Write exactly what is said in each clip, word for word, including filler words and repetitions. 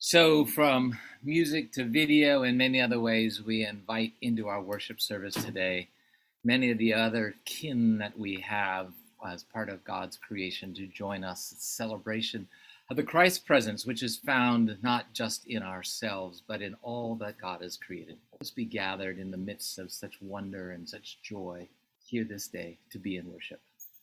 So, from music to video and many other ways, we invite into our worship service today many of the other kin that we have as part of God's creation to join us in celebration of the Christ presence, which is found not just in ourselves, but in all that God has created. Let us be gathered in the midst of such wonder and such joy here this day to be in worship.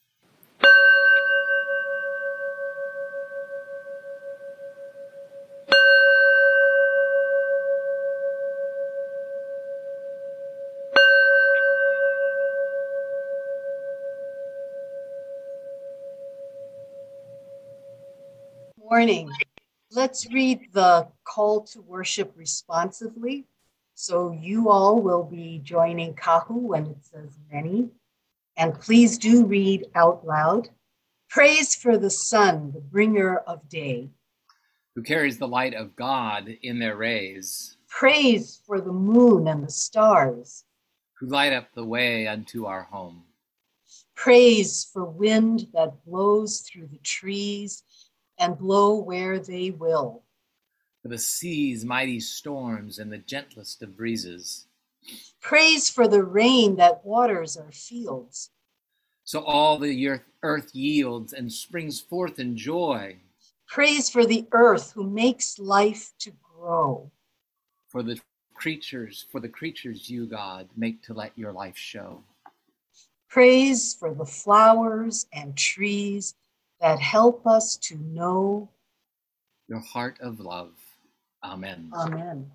Morning. Let's read the call to worship responsively. So you all will be joining Kahu when it says many. And please do read out loud. Praise for the sun, the bringer of day. Who carries the light of God in their rays. Praise for the moon and the stars. Who light up the way unto our home. Praise for wind that blows through the trees and blow where they will. For the sea's mighty storms and the gentlest of breezes. Praise for the rain that waters our fields. So all the earth yields and springs forth in joy. Praise for the earth who makes life to grow. For the creatures, for the creatures you, God, make to let your life show. Praise for the flowers and trees that help us to know your heart of love. Amen. Amen.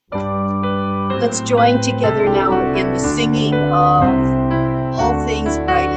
Let's join together now in the singing of All Things Bright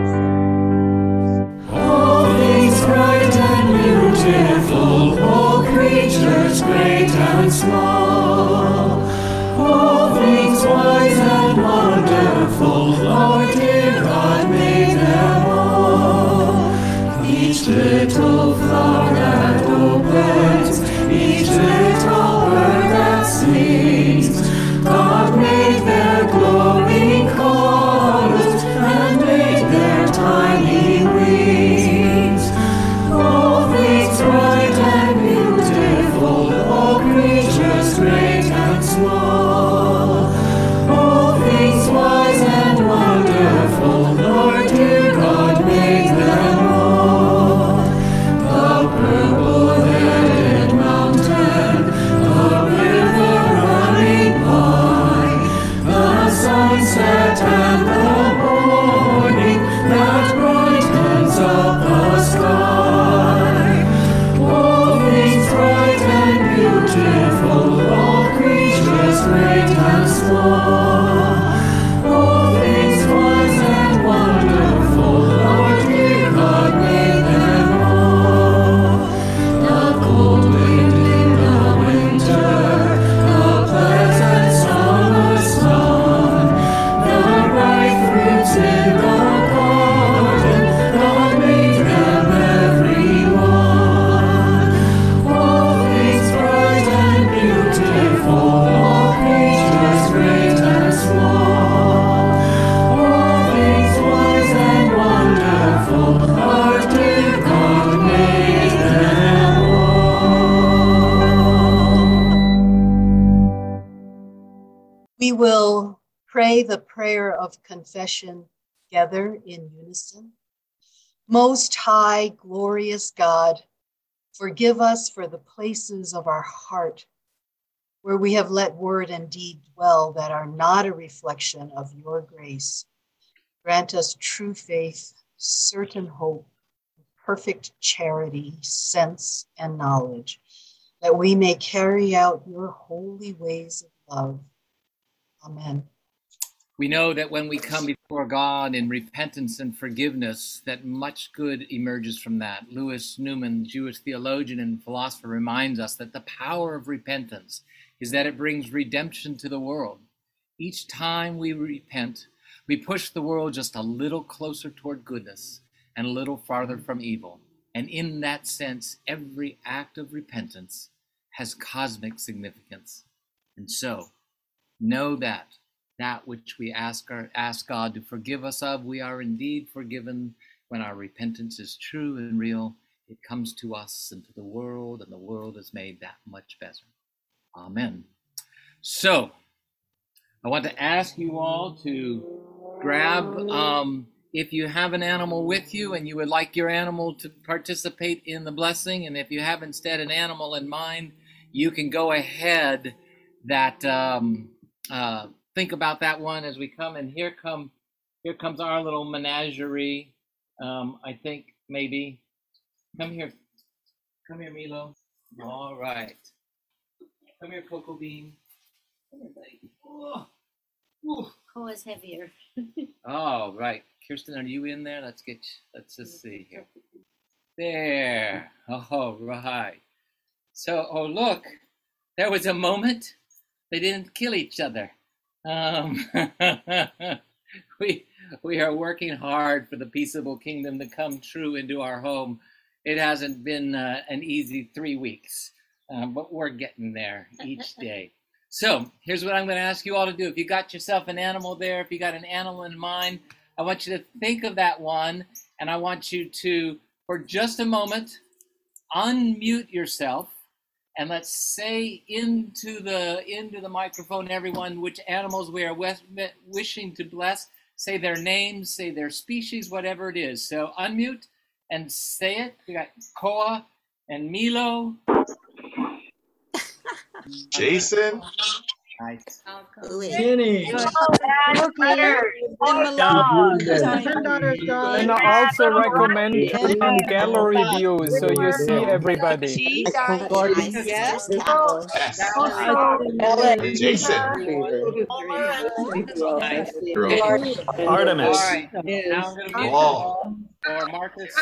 and Beautiful. All things bright and beautiful, all creatures great and small, all things wise and wonderful, our dear God made them all. Each little flower that opens, each little bird that sings, God made their glowing colors and made their tiny wings. All things bright and beautiful, all creatures great and small, all things wise and wonderful, our dear God made them all. The purple-headed mountain, the river running by, the sunset and the morning that brightens up the sky. All things bright and beautiful, all creatures great and small, all things wise and wonderful, our dear God made them all. The cold wind in the winter, the pleasant summer sun, the ripe fruits in the garden, God made them every one. All things bright and beautiful, all creatures great and small, all things wise and wonderful, our dear God made them all. We will pray the prayer of confession together in unison. Most high, glorious God, forgive us for the places of our heart where we have let word and deed dwell that are not a reflection of your grace. Grant us true faith, certain hope, perfect charity, sense, and knowledge, that we may carry out your holy ways of love. Amen. We know that when we come before God in repentance and forgiveness, that much good emerges from that. Louis Newman, Jewish theologian and philosopher, reminds us that the power of repentance is that it brings redemption to the world. Each time we repent, we push the world just a little closer toward goodness and a little farther from evil. And in that sense, every act of repentance has cosmic significance. And so, know that that which we ask, our, ask God to forgive us of, we are indeed forgiven when our repentance is true and real it comes to us and to the world, and the world is made that much better. Amen. So, I want to ask you all to grab, um, if you have an animal with you and you would like your animal to participate in the blessing, and if you have instead an animal in mind, you can go ahead that um, uh, think about that one as we come. And here come, here comes our little menagerie. Um, I think maybe. Come here, come here, Milo. All right. Come here, Cocoa Bean. Come here, buddy. Oh. Ooh. Oh, it's heavier. All right. Kirsten, are you in there? Let's get, let's just see here. There. All right. So, oh, look, there was a moment they didn't kill each other. Um, we, we are working hard for the peaceable kingdom to come true into our home. It hasn't been uh, an easy three weeks, um, but we're getting there each day. So here's what I'm going to ask you all to do. If you got yourself an animal there, if you got an animal in mind, I want you to think of that one, and I want you to, for just a moment, unmute yourself, and let's say into the into the microphone, everyone, which animals we are wishing to bless. Say their names, say their species, whatever it is. So unmute and say it. We got Koa and Milo. Jason. Nice. Jenny. And I also recommend in gallery view so you see everybody. Yes. Jason. Artemis. All right. Now I'm going to Wow. for Marcus.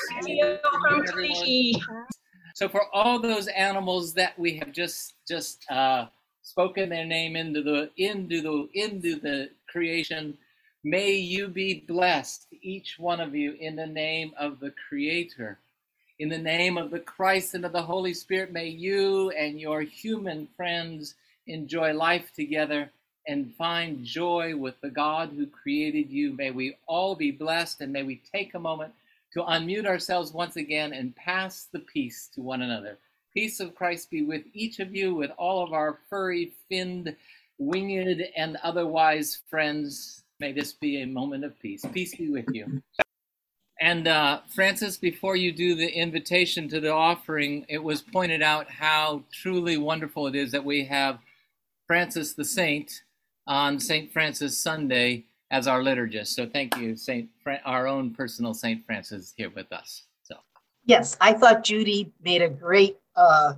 So for all those animals that we have just just uh, spoken their name into the into the into the creation, may you be blessed, each one of you, in the name of the Creator, in the name of the Christ and of the Holy Spirit. May you and your human friends enjoy life together and find joy with the God who created you. May we all be blessed, and may we take a moment to unmute ourselves once again and pass the peace to one another. Peace of Christ be with each of you, with all of our furry, finned, winged, and otherwise friends. May this be a moment of peace. Peace be with you. And uh, Francis, before you do the invitation to the offering, it was pointed out how truly wonderful it is that we have Francis the Saint on Saint Francis Sunday as our liturgist. So thank you, Saint Fra- our own personal Saint Francis here with us. So yes, I thought Judy made a great uh,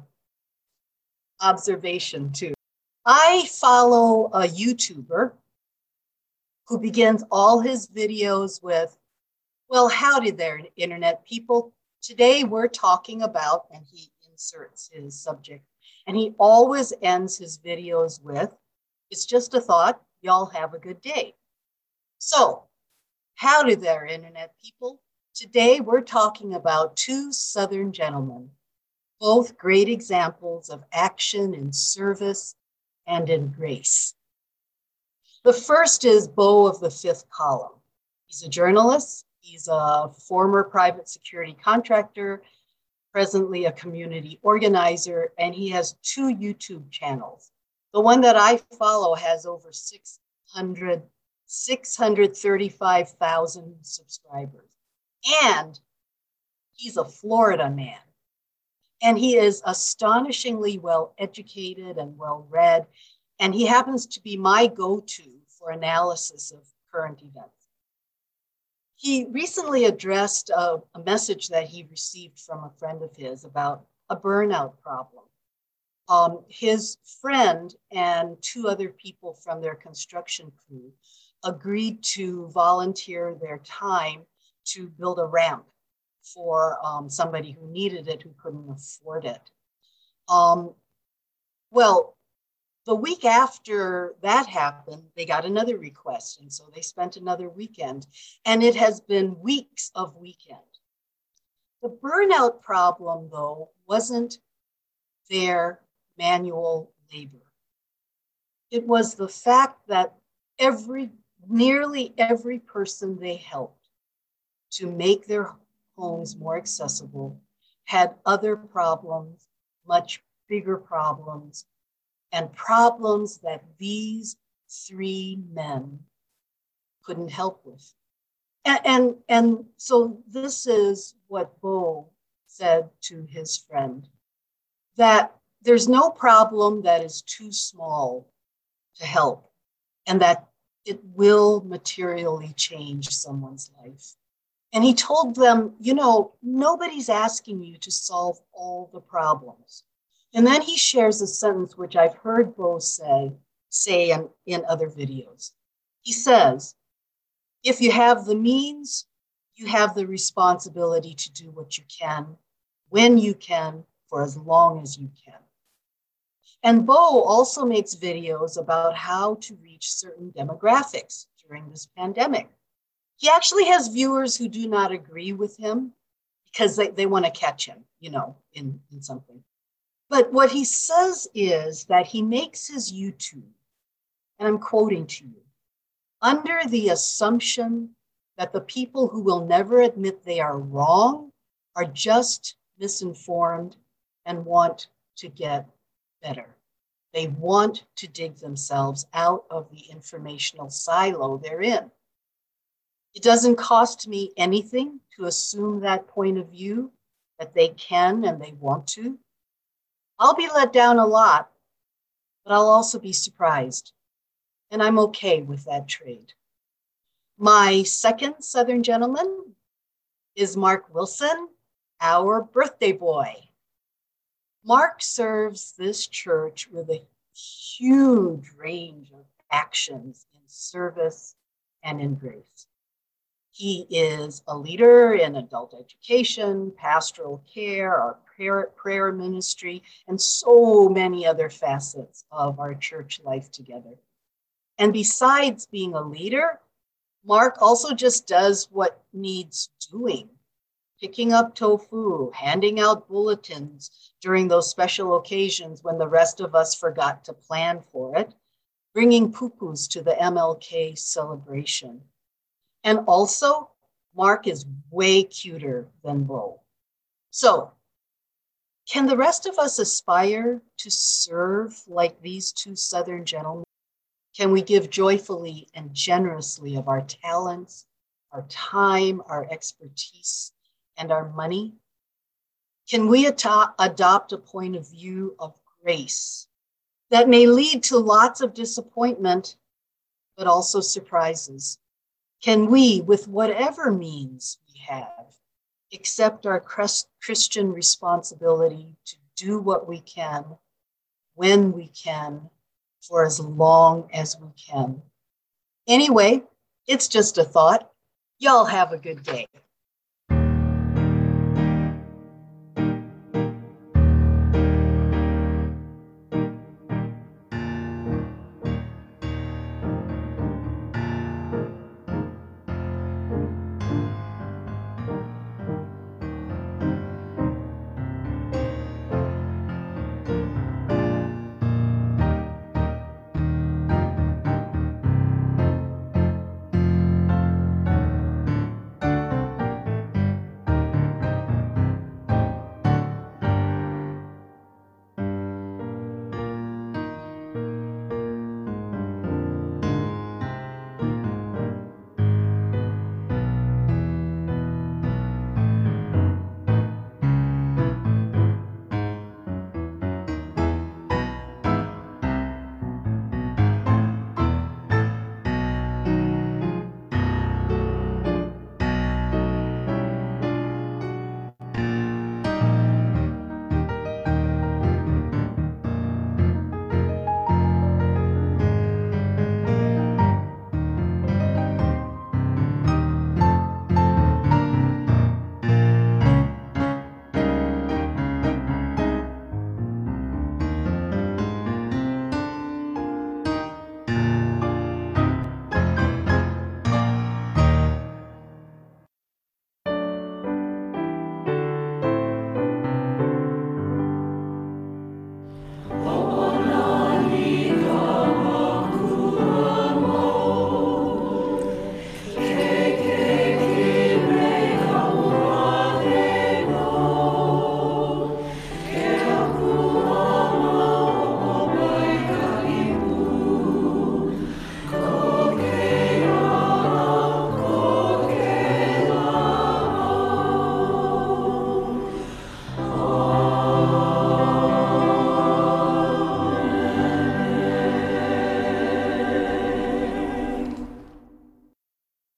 observation too. I follow a YouTuber who begins all his videos with, well, howdy there, internet people. Today we're talking about, and he inserts his subject, and he always ends his videos with, it's just a thought, y'all have a good day. So, howdy there, internet people. Today we're talking about two Southern gentlemen, both great examples of action in service and in grace. The first is Beau of the Fifth Column. He's a journalist, he's a former private security contractor, presently a community organizer, and he has two YouTube channels. The one that I follow has over six hundred six hundred thirty-five thousand subscribers. And he's a Florida man. And he is astonishingly well educated and well read. And he happens to be my go-to for analysis of current events. He recently addressed a, a message that he received from a friend of his about a burnout problem. Um, his friend and two other people from their construction crew agreed to volunteer their time to build a ramp for um, somebody who needed it, who couldn't afford it. Um, well, the week after that happened, they got another request, and so they spent another weekend, and it has been weeks of weekend. The burnout problem, though, wasn't their manual labor. It was the fact that every nearly every person they helped to make their homes more accessible had other problems, much bigger problems, and problems that these three men couldn't help with. And, and, and so this is what Bo said to his friend, that there's no problem that is too small to help, and that it will materially change someone's life. And he told them, you know, nobody's asking you to solve all the problems. And then he shares a sentence which I've heard Bo say, say in, in other videos. He says, if you have the means, you have the responsibility to do what you can, when you can, for as long as you can. And Bo also makes videos about how to reach certain demographics during this pandemic. He actually has viewers who do not agree with him because they, they want to catch him, you know, in, in something. But what he says is that he makes his YouTube, and I'm quoting to you, under the assumption that the people who will never admit they are wrong are just misinformed and want to get better. They want to dig themselves out of the informational silo they're in. It doesn't cost me anything to assume that point of view, that they can and they want to. I'll be let down a lot, but I'll also be surprised. And I'm okay with that trade. My second Southern gentleman is Mark Wilson, our birthday boy. Mark serves this church with a huge range of actions in service and in grace. He is a leader in adult education, pastoral care, our prayer, prayer ministry, and so many other facets of our church life together. And besides being a leader, Mark also just does what needs doing. Picking up tofu, handing out bulletins during those special occasions when the rest of us forgot to plan for it, bringing pupus to the M L K celebration. And also, Mark is way cuter than Bo. So, can the rest of us aspire to serve like these two Southern gentlemen? Can we give joyfully and generously of our talents, our time, our expertise, and our money? Can we ato- adopt a point of view of grace that may lead to lots of disappointment, but also surprises? Can we, with whatever means we have, accept our Christian responsibility to do what we can, when we can, for as long as we can? Anyway, it's just a thought. Y'all have a good day.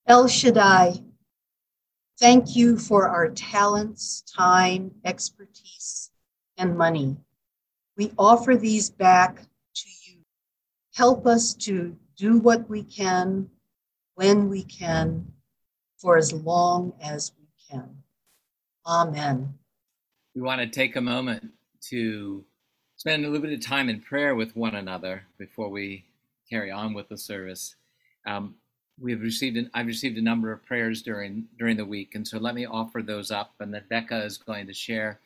El Shaddai, thank you for our talents, time, expertise, and money. We offer these back to you. Help us to do what we can, when we can, for as long as we can. Amen. We want to take a moment to spend a little bit of time in prayer with one another before we carry on with the service. Um, we've received, an, I've received a number of prayers during during the week, and so let me offer those up, and then Becca is going to share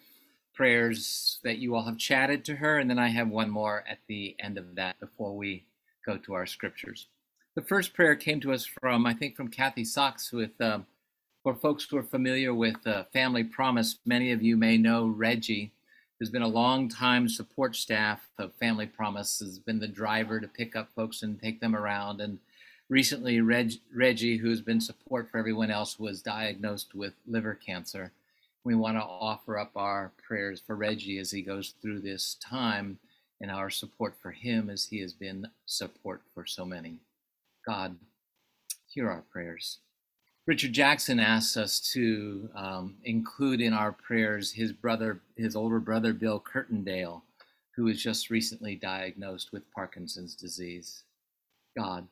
prayers that you all have chatted to her, and then I have one more at the end of that before we go to our scriptures. The first prayer came to us from, I think, from Kathy Sachs with, um, for folks who are familiar with uh, Family Promise, many of you may know Reggie, who's been a long time support staff of Family Promise, has been the driver to pick up folks and take them around. And recently, Reg, Reggie, who's been support for everyone else, was diagnosed with liver cancer. We want to offer up our prayers for Reggie as he goes through this time, and our support for him as he has been support for so many. God, hear our prayers. Richard Jackson asks us to um, include in our prayers his brother, his older brother, Bill Curtindale, who was just recently diagnosed with Parkinson's disease. God,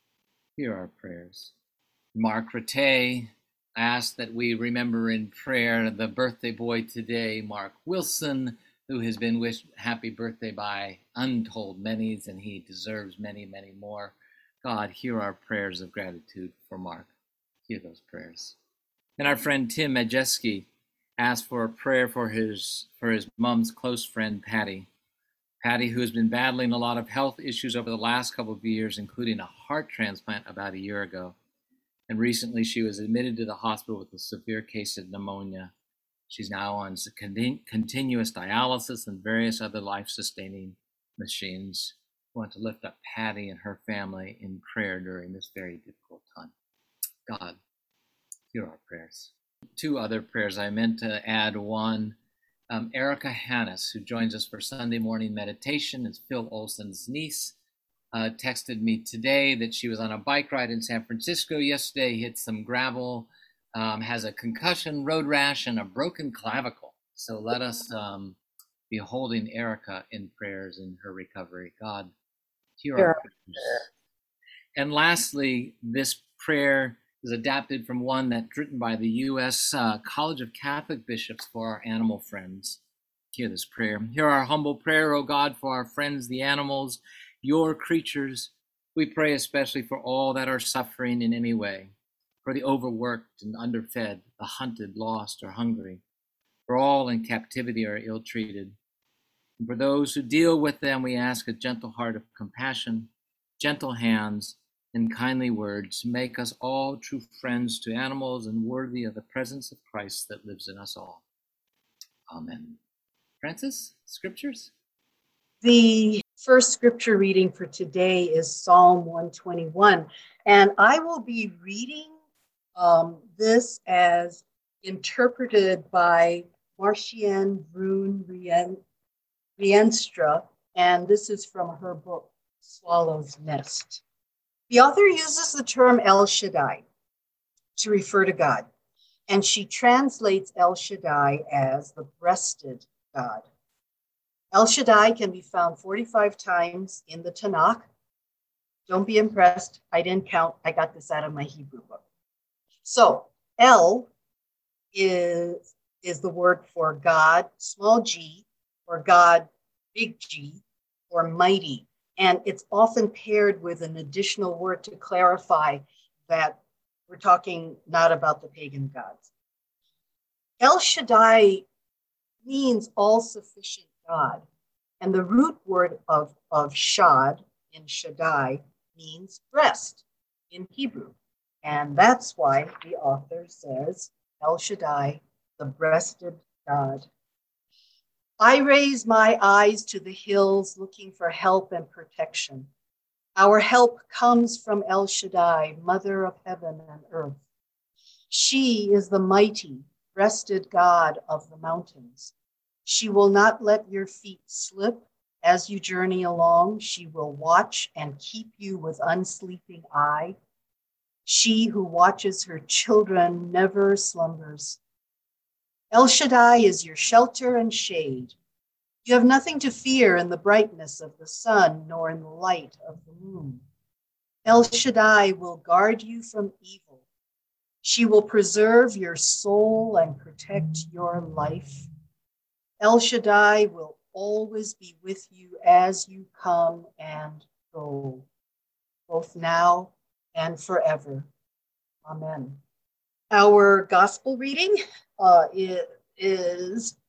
hear our prayers. Mark Rattay asks that we remember in prayer the birthday boy today, Mark Wilson, who has been wished happy birthday by untold many's, and he deserves many, many more. God, hear our prayers of gratitude for Mark. Hear those prayers. And our friend Tim Majeski asked for a prayer for his for his mom's close friend, Patty. Patty, who has been battling a lot of health issues over the last couple of years, including a heart transplant about a year ago. And recently she was admitted to the hospital with a severe case of pneumonia. She's now on continuous dialysis and various other life-sustaining machines. We want to lift up Patty and her family in prayer during this very difficult time. God, hear our prayers. Two other prayers. I meant to add one. Um, Erica Hannes, who joins us for Sunday morning meditation, is Phil Olson's niece, uh, texted me today that she was on a bike ride in San Francisco yesterday, hit some gravel, um, has a concussion, road rash, and a broken clavicle. So let us um, be holding Erica in prayers in her recovery. God, hear our prayers. And lastly, this prayer is adapted from one that's written by the U S Uh, College of Catholic Bishops for our animal friends. Hear this prayer. Hear our humble prayer, O God, for our friends, the animals, your creatures. We pray especially for all that are suffering in any way, for the overworked and underfed, the hunted, lost, or hungry, for all in captivity or ill-treated. And for those who deal with them, we ask a gentle heart of compassion, gentle hands, and kindly words. Make us all true friends to animals and worthy of the presence of Christ that lives in us all. Amen. Francis, scriptures? The first scripture reading for today is Psalm one twenty-one, and I will be reading um, this as interpreted by Marcienne Brune Rienstra, and this is from her book, Swallow's Nest. The author uses the term El Shaddai to refer to God, and she translates El Shaddai as the breasted God. El Shaddai can be found forty-five times in the Tanakh. Don't be impressed. I didn't count. I got this out of my Hebrew book. So El is, is the word for God, small g, or God, big G, or mighty. And it's often paired with an additional word to clarify that we're talking not about the pagan gods. El Shaddai means all-sufficient God. And the root word of, of shad in Shaddai means breast in Hebrew. And that's why the author says El Shaddai, the breasted God. I raise my eyes to the hills looking for help and protection. Our help comes from El Shaddai, mother of heaven and earth. She is the mighty, breasted God of the mountains. She will not let your feet slip as you journey along. She will watch and keep you with unsleeping eye. She who watches her children never slumbers. El Shaddai is your shelter and shade. You have nothing to fear in the brightness of the sun, nor in the light of the moon. El Shaddai will guard you from evil. She will preserve your soul and protect your life. El Shaddai will always be with you as you come and go, both now and forever. Amen. Our gospel reading uh, is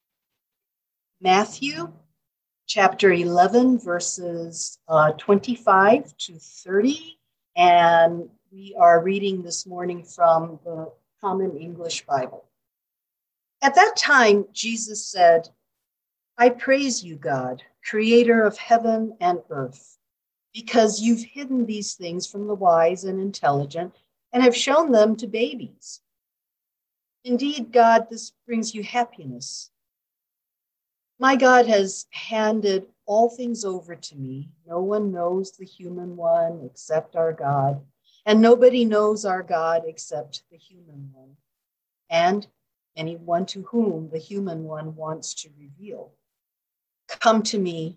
Matthew chapter eleven, verses uh, twenty-five to thirty, and we are reading this morning from the Common English Bible. At that time, Jesus said, I praise you, God, creator of heaven and earth, because you've hidden these things from the wise and intelligent and have shown them to babies. Indeed, God, this brings you happiness. My God has handed all things over to me. No one knows the human one except our God, and nobody knows our God except the human one, and anyone to whom the human one wants to reveal. Come to me,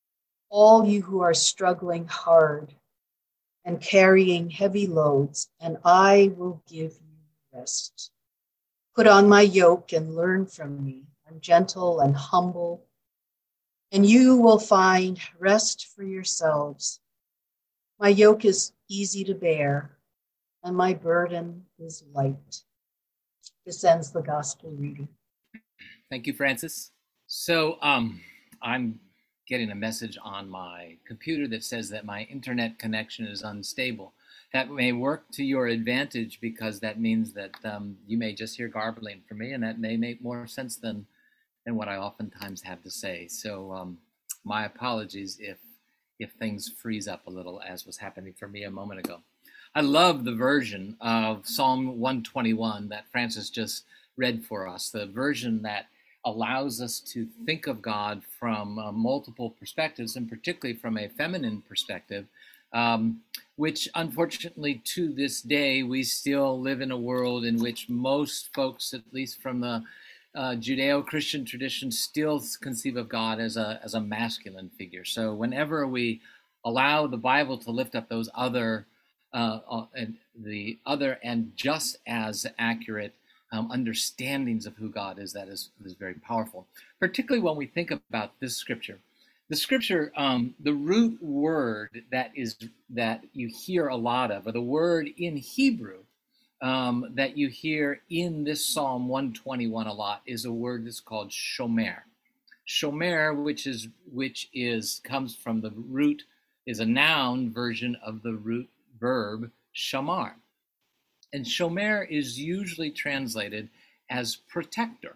all you who are struggling hard and carrying heavy loads, and I will give you rest. Put on my yoke and learn from me. I'm gentle and humble, and you will find rest for yourselves. My yoke is easy to bear, and my burden is light. This ends the gospel reading. Thank you, Francis. So um, I'm getting a message on my computer that says that my internet connection is unstable. That may work to your advantage because that means that um, you may just hear garbling from me, and that may make more sense than than what I oftentimes have to say. So um, my apologies if if things freeze up a little, as was happening for me a moment ago. I love the version of Psalm one twenty-one that Francis just read for us, the version that allows us to think of God from uh, multiple perspectives, and particularly from a feminine perspective, um, which unfortunately to this day, we still live in a world in which most folks, at least from the uh, Judeo-Christian tradition, still conceive of God as a, as a masculine figure. So whenever we allow the Bible to lift up those other, uh, uh, and the other and just as accurate Um, understandings of who God is, that is, is very powerful, particularly when we think about this scripture. The scripture, um, the root word that is that you hear a lot of, or the word in Hebrew um, that you hear in this Psalm one twenty-one a lot, is a word that's called shomer. Shomer, which is which is comes from the root, is a noun version of the root verb shamar. And shomer is usually translated as protector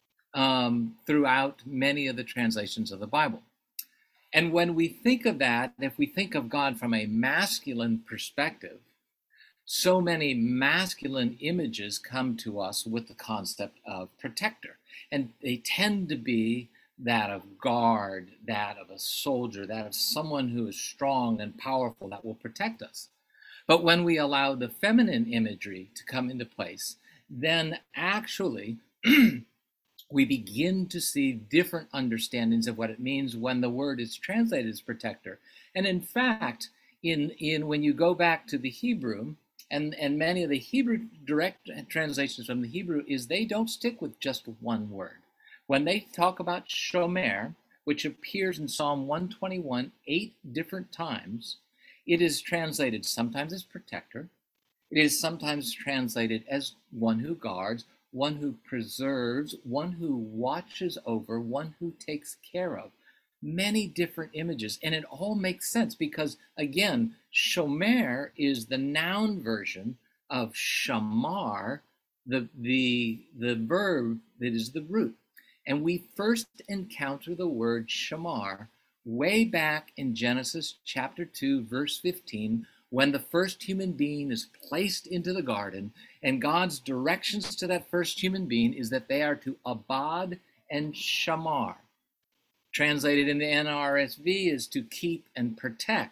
um, throughout many of the translations of the Bible. And when we think of that, if we think of God from a masculine perspective, so many masculine images come to us with the concept of protector. And they tend to be that of guard, that of a soldier, that of someone who is strong and powerful that will protect us. But when we allow the feminine imagery to come into place, then actually we begin to see different understandings of what it means when the word is translated as protector. And in fact, in, in when you go back to the Hebrew, and, and many of the Hebrew direct translations from the Hebrew, is they don't stick with just one word. When they talk about shomer, which appears in Psalm one twenty-one eight different times, it is translated sometimes as protector. It is sometimes translated as one who guards, one who preserves, one who watches over, one who takes care of. Many different images, and it all makes sense because, again, shomer is the noun version of shamar, the, the, the verb that is the root. And we first encounter the word shamar way back in Genesis chapter two, verse fifteen, when the first human being is placed into the garden, and God's directions to that first human being is that they are to abad and shamar. Translated in the N R S V is to keep and protect.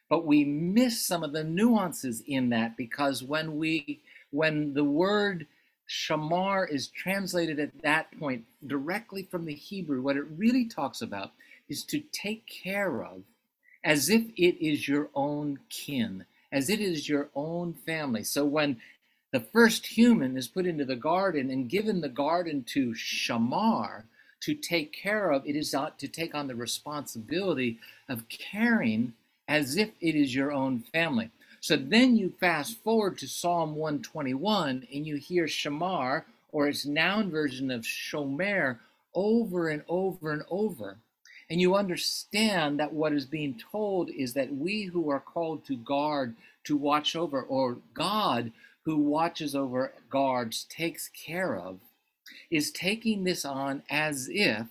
But we miss some of the nuances in that, because when we when the word shamar is translated at that point directly from the Hebrew, what it really talks about is to take care of, as if it is your own kin, as it is your own family. So when the first human is put into the garden and given the garden to shamar, to take care of, it is to take on the responsibility of caring as if it is your own family. So then you fast forward to Psalm one twenty-one and you hear shamar, or its noun version of shomer, over and over and over. And you understand that what is being told is that we who are called to guard, to watch over, or God who watches over, guards, takes care of, is taking this on as if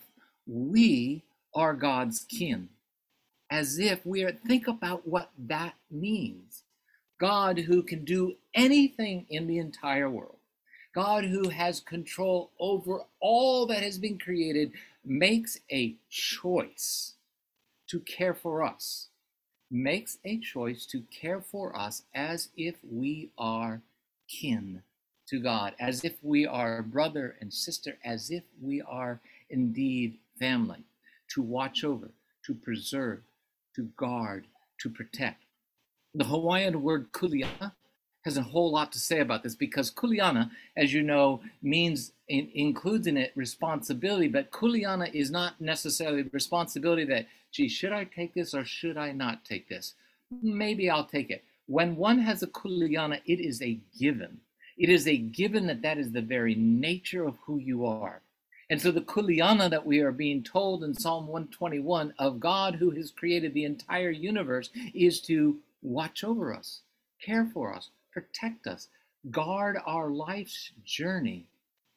we are God's kin. As if we are, think about what that means. God who can do anything in the entire world, God who has control over all that has been created, makes a choice to care for us, makes a choice to care for us as if we are kin to God, as if we are brother and sister, as if we are indeed family, to watch over, to preserve, to guard, to protect. The Hawaiian word kuleana has a whole lot to say about this, because kuleana, as you know, means in, includes in it responsibility, but kuleana is not necessarily responsibility that, gee, should I take this or should I not take this? Maybe I'll take it. When one has a kuleana, it is a given. It is a given that that is the very nature of who you are. And so the kuleana that we are being told in Psalm one twenty-one of God who has created the entire universe is to watch over us, care for us, protect us, guard our life's journey,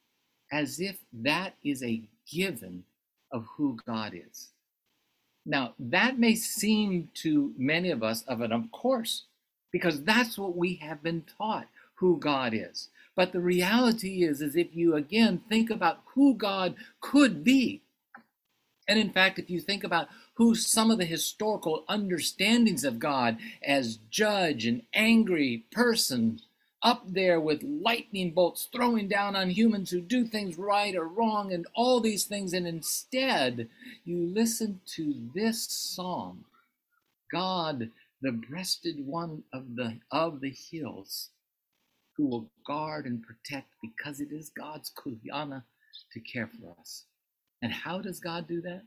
as if that is a given of who God is. Now, that may seem to many of us of an of course, because that's what we have been taught, who God is. But the reality is, is if you again think about who God could be, and in fact, if you think about who some of the historical understandings of God as judge and angry person, up there with lightning bolts throwing down on humans who do things right or wrong and all these things, and instead you listen to this psalm, God, the breasted one of the of the hills, who will guard and protect, because it is God's kuleana to care for us. And how does God do that?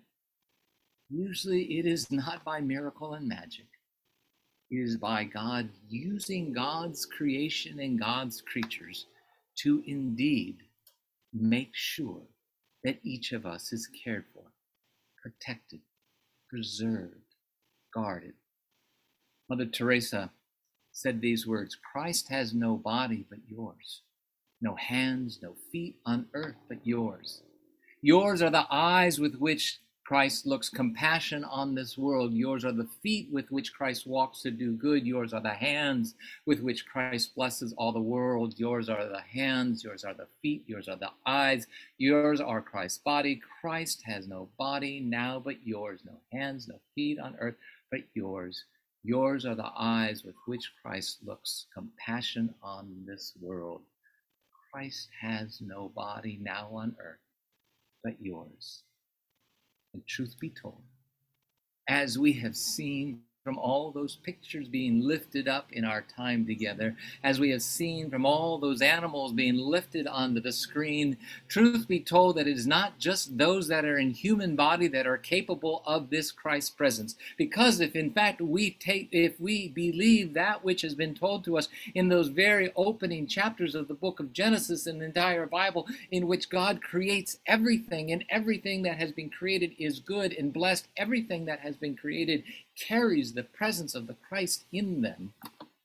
Usually it is not by miracle and magic. It is by God using God's creation and God's creatures to indeed make sure that each of us is cared for, protected, preserved, guarded. Mother Teresa said these words, Christ has no body but yours, no hands, no feet on earth but yours. Yours are the eyes with which Christ looks compassion on this world. Yours are the feet with which Christ walks to do good. Yours are the hands with which Christ blesses all the world. Yours are the hands, yours are the feet, yours are the eyes. Yours are Christ's body. Christ has no body now but yours, no hands, no feet on earth but yours. Yours are the eyes with which Christ looks compassion on this world. Christ has no body now on earth but yours. And truth be told, as we have seen from all those pictures being lifted up in our time together, as we have seen from all those animals being lifted onto the screen, truth be told that it is not just those that are in human body that are capable of this Christ presence. Because if in fact we take, if we believe that which has been told to us in those very opening chapters of the book of Genesis and the entire Bible, in which God creates everything, and everything that has been created is good and blessed, everything that has been created carries the presence of the Christ in them,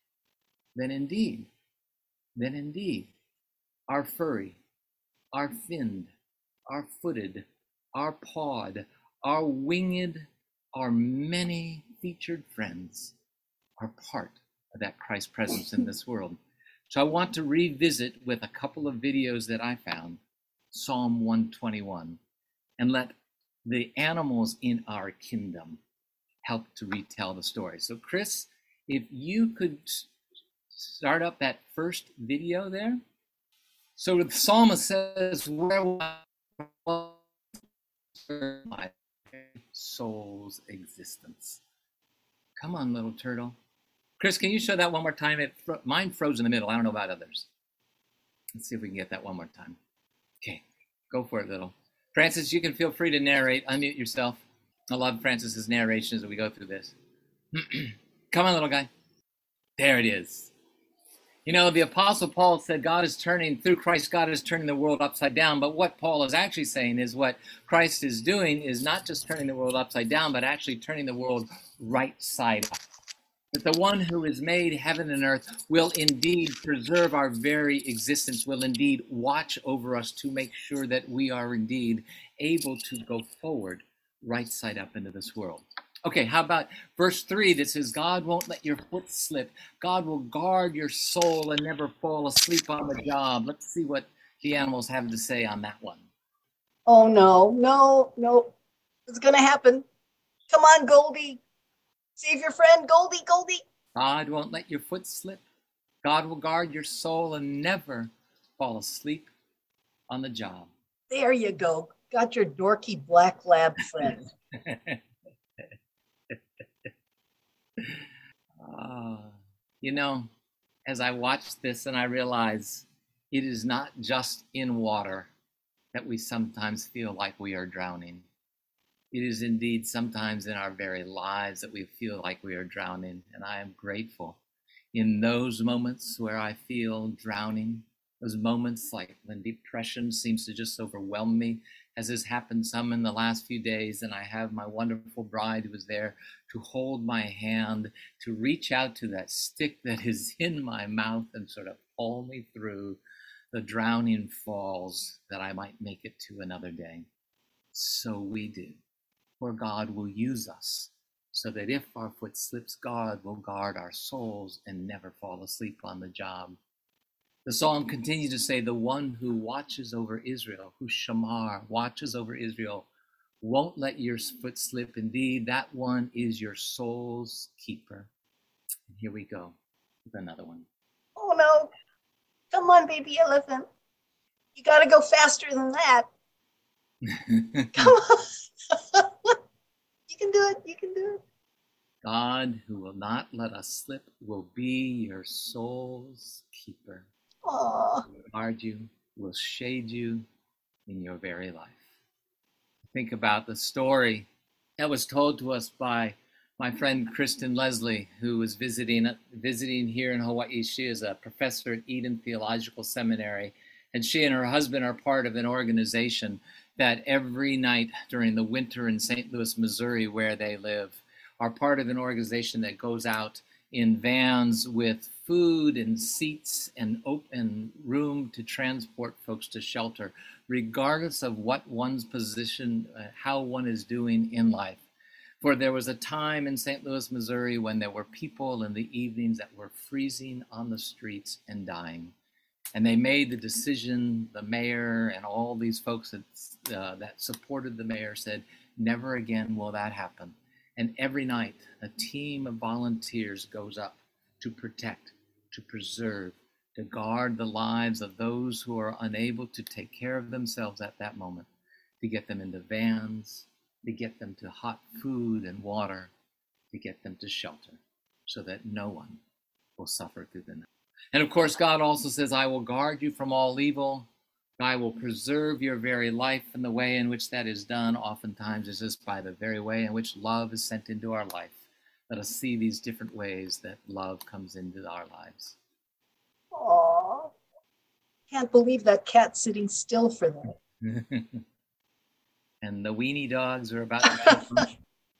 then indeed, then indeed, our furry, our finned, our footed, our pawed, our winged, our many featured friends are part of that Christ presence in this world. So I want to revisit with a couple of videos that I found, Psalm one twenty-one, and let the animals in our kingdom help to retell the story. So Chris, if you could start up that first video there. So the psalmist says, where was my soul's existence? Come on, little turtle. Chris, can you show that one more time? It fro- mine froze in the middle. I don't know about others. Let's see if we can get that one more time. Okay, go for it, little. Francis, you can feel free to narrate. Unmute yourself. I love Francis's narration as we go through this. Come on, little guy. There it is. You know, the Apostle Paul said God is turning, through Christ, God is turning the world upside down. But what Paul is actually saying is what Christ is doing is not just turning the world upside down, but actually turning the world right side up. That the one who has made heaven and earth will indeed preserve our very existence, will indeed watch over us to make sure that we are indeed able to go forward right side up into this world. Okay, how about verse three that says, God won't let your foot slip. God will guard your soul and never fall asleep on the job. Let's see what the animals have to say on that one. Oh, no, no, no. It's going to happen. Come on, Goldie. Save your friend, Goldie, Goldie. God won't let your foot slip. God will guard your soul and never fall asleep on the job. There you go. Got your dorky black lab friend. uh, you know, as I watch this and I realize it is not just in water that we sometimes feel like we are drowning. It is indeed sometimes in our very lives that we feel like we are drowning. And I am grateful in those moments where I feel drowning, those moments like when depression seems to just overwhelm me, as has happened some in the last few days. And I have my wonderful bride who is there to hold my hand, to reach out to that stick that is in my mouth and sort of pull me through the drowning falls that I might make it to another day. So we do. For God will use us so that if our foot slips, God will guard our souls and never fall asleep on the job. The psalm continues to say, the one who watches over Israel, who Shamar, watches over Israel, won't let your foot slip. Indeed, that one is your soul's keeper. And here we go with another one. Oh, no. Come on, baby elephant. You got to go faster than that. Come on. You can do it. You can do it. God, who will not let us slip, will be your soul's keeper. Aww. Will guard you, will shade you in your very life. Think about the story that was told to us by my friend Kristen Leslie, who was visiting visiting here in Hawaii. She is a professor at Eden Theological Seminary, and she and her husband are part of an organization that every night during the winter in Saint Louis, Missouri, where they live, are part of an organization that goes out in vans with food and seats and open room to transport folks to shelter, regardless of what one's position, uh, how one is doing in life. For there was a time in Saint Louis, Missouri, when there were people in the evenings that were freezing on the streets and dying. And they made the decision, the mayor and all these folks that, uh, that supported the mayor said, never again will that happen. And every night, a team of volunteers goes up to protect, to preserve, to guard the lives of those who are unable to take care of themselves at that moment, to get them into vans, to get them to hot food and water, to get them to shelter, so that no one will suffer through the night. And of course, God also says, I will guard you from all evil. I will preserve your very life, and the way in which that is done oftentimes is just by the very way in which love is sent into our life. Let us see these different ways that love comes into our lives. Aww. Can't believe that cat's sitting still for that. And the weenie dogs are about to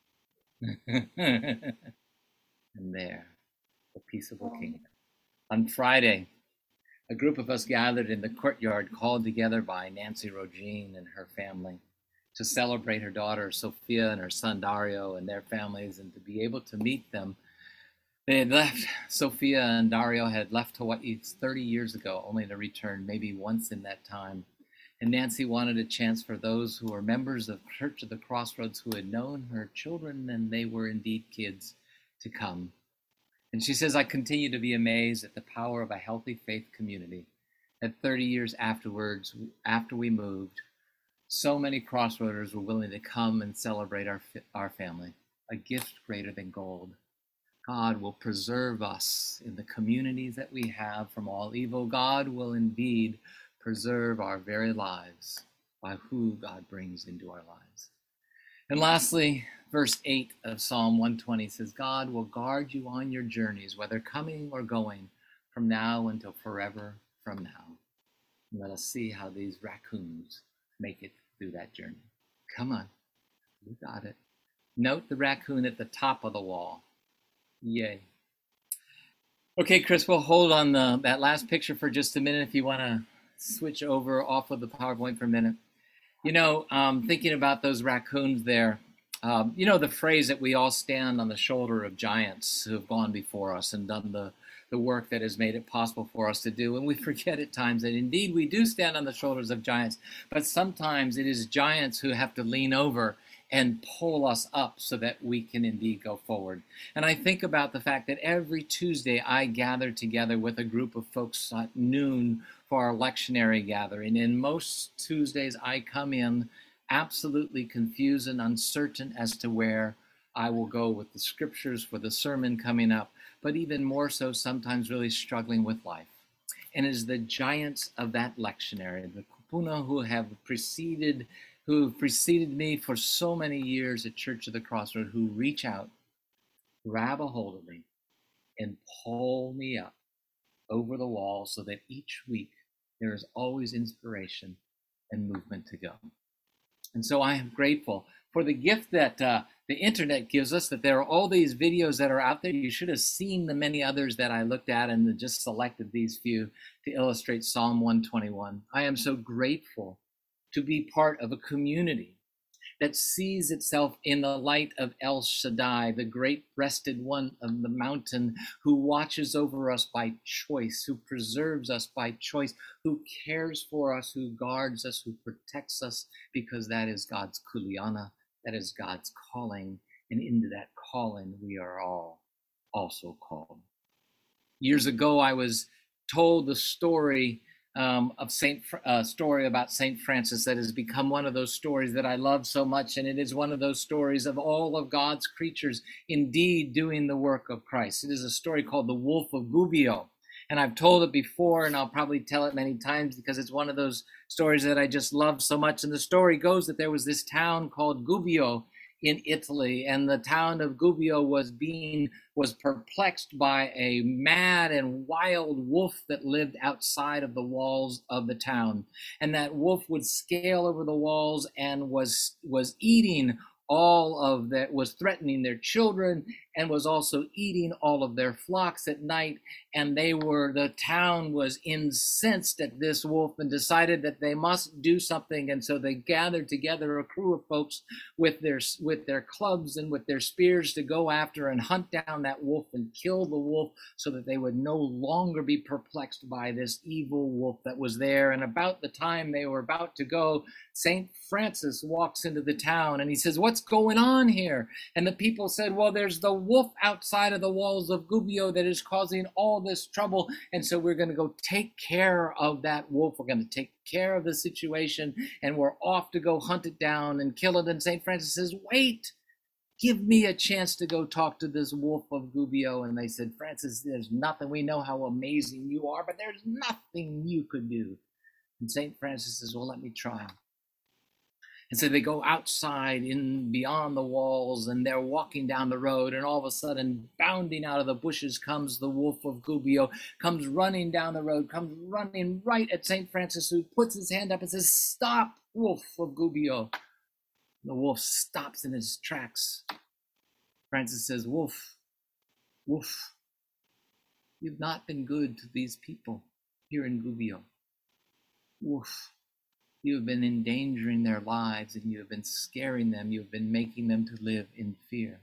and there, the peaceable kingdom. On Friday, a group of us gathered in the courtyard called together by Nancy Rogine and her family to celebrate her daughter Sophia and her son Dario and their families, and to be able to meet them. They had left, Sophia and Dario had left Hawaii thirty years ago, only to return maybe once in that time. And Nancy wanted a chance for those who were members of Church of the Crossroads who had known her children, and they were indeed kids, to come. And she says, I continue to be amazed at the power of a healthy faith community. That thirty years afterwards, after we moved, so many Crossroaders were willing to come and celebrate our, our family, a gift greater than gold. God will preserve us in the communities that we have from all evil. God will indeed preserve our very lives by who God brings into our lives. And lastly, verse eight of Psalm one twenty says, God will guard you on your journeys, whether coming or going, from now until forever from now. And let us see how these raccoons make it through that journey. Come on, you got it. Note the raccoon at the top of the wall. Yay. Okay, Chris, we'll hold on the, that last picture for just a minute if you want to switch over off of the PowerPoint for a minute. You know, um, thinking about those raccoons there, um, you know, the phrase that we all stand on the shoulder of giants who have gone before us and done the, the work that has made it possible for us to do. And we forget at times that indeed we do stand on the shoulders of giants, but sometimes it is giants who have to lean over and pull us up so that we can indeed go forward. And I think about the fact that every Tuesday I gather together with a group of folks at noon for our lectionary gathering. And most Tuesdays I come in absolutely confused and uncertain as to where I will go with the scriptures for the sermon coming up, but even more so sometimes really struggling with life. And it is the giants of that lectionary, the kupuna who have preceded who have preceded me for so many years at Church of the Crossroad, who reach out, grab a hold of me, and pull me up over the wall so that each week there is always inspiration and movement to go. And so I am grateful for the gift that uh, the internet gives us, that there are all these videos that are out there. You should have seen the many others that I looked at and just selected these few to illustrate Psalm one twenty-one. I am so grateful to be part of a community that sees itself in the light of El Shaddai, the great-breasted one of the mountain, who watches over us by choice, who preserves us by choice, who cares for us, who guards us, who protects us, because that is God's kuleana, that is God's calling, and into that calling we are all also called. Years ago, I was told the story Um, of Saint uh, story about Saint Francis that has become one of those stories that I love so much, and it is one of those stories of all of God's creatures indeed doing the work of Christ. It is a story called The Wolf of Gubbio, and I've told it before, and I'll probably tell it many times because it's one of those stories that I just love so much. And the story goes that there was this town called Gubbio in Italy, and the town of Gubbio was being was perplexed by a mad and wild wolf that lived outside of the walls of the town. And that wolf would scale over the walls and was was eating all of that, was threatening their children, and was also eating all of their flocks at night. And they were, the town was incensed at this wolf and decided that they must do something. And so they gathered together a crew of folks with their with their clubs and with their spears to go after and hunt down that wolf and kill the wolf so that they would no longer be perplexed by this evil wolf that was there. And about the time they were about to go, Saint Francis walks into the town and he says, "What's going on here?" And the people said, "Well, there's the wolf outside of the walls of Gubbio that is causing all this trouble, and so we're going to go take care of that wolf. We're going to take care of the situation, and we're off to go hunt it down and kill it." And Saint Francis says, "Wait, give me a chance to go talk to this wolf of Gubbio." And they said, "Francis, there's nothing. We know how amazing you are, but there's nothing you could do." And Saint Francis says, "Well, let me try." And so they go outside in beyond the walls, and they're walking down the road, and all of a sudden, bounding out of the bushes comes the wolf of Gubbio, comes running down the road, comes running right at Saint Francis, who puts his hand up and says, "Stop, wolf of Gubbio." The wolf stops in his tracks. Francis says, "Wolf, wolf, you've not been good to these people here in Gubbio. Wolf, you have been endangering their lives, and you have been scaring them. You have been making them to live in fear.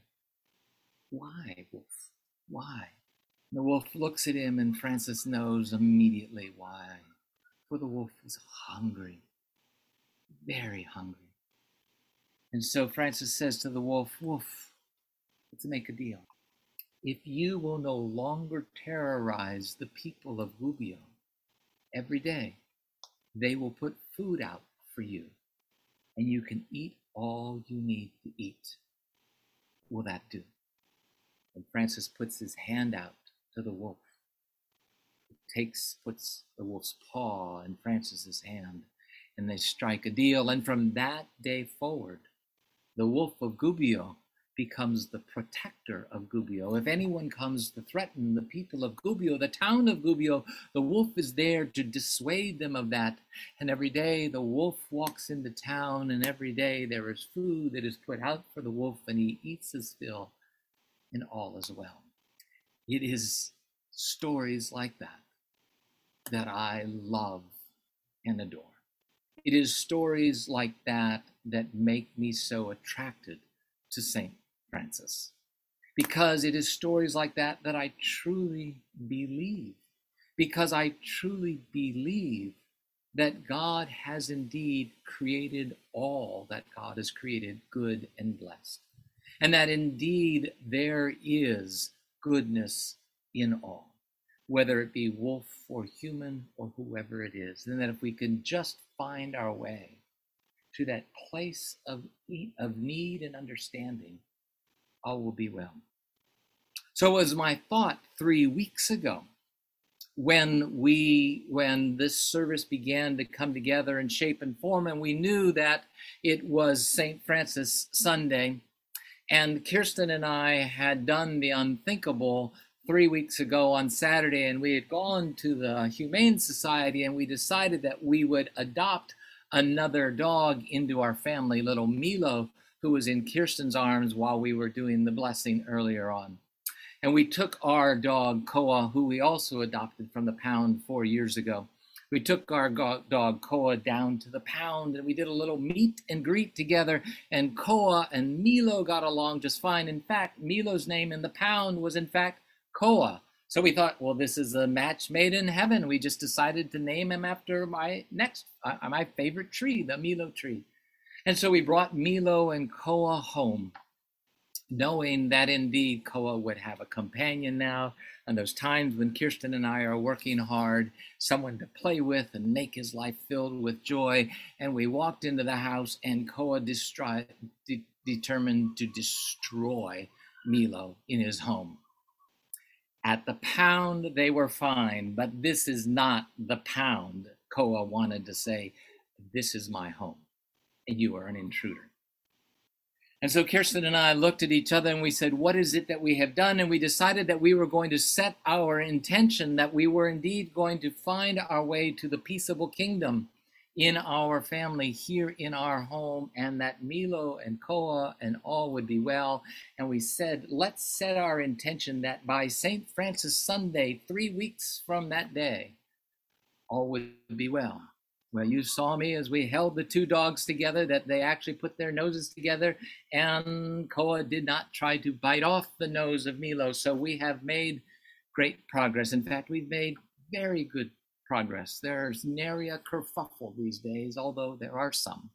Why, wolf? Why?" The wolf looks at him, and Francis knows immediately why. For the wolf is hungry, very hungry. And so Francis says to the wolf, "Wolf, let's make a deal. if you will no longer terrorize the people of Gubbio every day, they will put food out for you, and you can eat all you need to eat. Will that do? And Francis puts his hand out to the wolf. He takes, puts the wolf's paw in Francis's hand, and they strike a deal. And from that day forward, the wolf of Gubbio becomes the protector of Gubbio. If anyone comes to threaten the people of Gubbio, the town of Gubbio, the wolf is there to dissuade them of that. And every day the wolf walks into town, and every day there is food that is put out for the wolf, and he eats his fill, and all is well. It is stories like that that I love and adore. It is stories like that that make me so attracted to Saint Francis, because it is stories like that that I truly believe, because I truly believe that God has indeed created all that God has created good and blessed, and that indeed there is goodness in all, whether it be wolf or human or whoever it is, and that if we can just find our way to that place of, of need and understanding, all will be well. So it was my thought three weeks ago when we, when this service began to come together in shape and form, and we knew that it was Saint Francis Sunday, and Kirsten and I had done the unthinkable three weeks ago on Saturday, and we had gone to the Humane Society, and we decided that we would adopt another dog into our family, little Milo, who was in Kirsten's arms while we were doing the blessing earlier on. And we took our dog, Koa, who we also adopted from the pound four years ago. We took our dog, Koa, down to the pound, and we did a little meet and greet together, and Koa and Milo got along just fine. In fact, Milo's name in the pound was, in fact, Koa. So we thought, well, this is a match made in heaven. We just decided to name him after my next, uh, my favorite tree, the Milo tree. And so we brought Milo and Koa home, knowing that indeed Koa would have a companion now, and those times when Kirsten and I are working hard, someone to play with and make his life filled with joy. And we walked into the house, and Koa destri- de- determined to destroy Milo in his home. At the pound, they were fine, but this is not the pound. Koa wanted to say, this is my home, and you are an intruder. And so Kirsten and I looked at each other and we said, what is it that we have done? And we decided that we were going to set our intention, that we were indeed going to find our way to the peaceable kingdom in our family, here in our home, and that Milo and Koa and all would be well. And we said, let's set our intention that by Saint Francis Sunday, three weeks from that day, all would be well. Well, you saw me as we held the two dogs together, that they actually put their noses together, and Koa did not try to bite off the nose of Milo. So we have made great progress. In fact, we've made very good progress. There's nary a kerfuffle these days, although there are some.